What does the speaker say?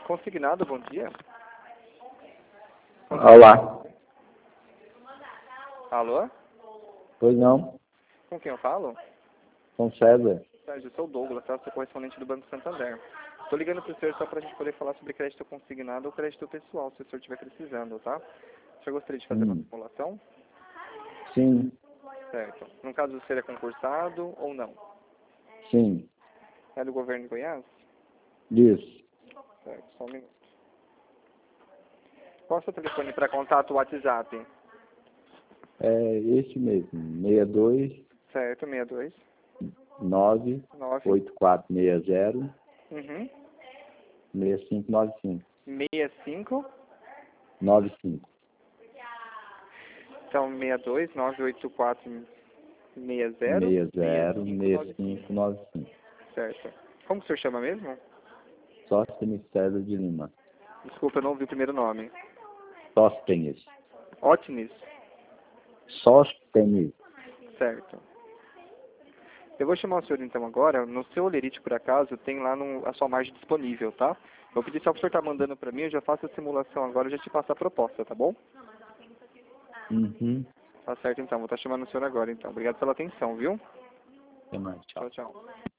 Consignado, bom dia. Olá. Alô? Pois não? Com quem eu falo? Com César. Eu sou o Douglas, tá? Sou correspondente do Banco Santander. Estou ligando para o senhor só para a gente poder falar sobre crédito consignado ou crédito pessoal, se o senhor estiver precisando, tá? O senhor gostaria de fazer uma simulação? Sim, Certo. No caso, o senhor é concursado ou não? sim. É do governo de Goiás? Isso. Certo, só um minuto. Qual é o seu telefone para contato WhatsApp? É esse mesmo. 62 Certo, 62 9 9 8460 uhum. 6595. 65 95. Então, 62 984 60 60 6595. 6595. Certo. Como o senhor chama mesmo? Sóstenes César de Lima. Desculpa, eu não ouvi o primeiro nome. Sóstenes. Otnis. Sóstenes. Certo. Eu vou chamar o senhor então agora. No seu Olerite, por acaso, tem lá a sua margem disponível, tá? Eu vou pedir só para o senhor estar mandando para mim, eu já faço a simulação agora e já te passo a proposta, tá bom? Uhum. Tá certo então, vou estar chamando o senhor agora então. Obrigado pela atenção, viu? Até mais. Tchau. Tchau, tchau.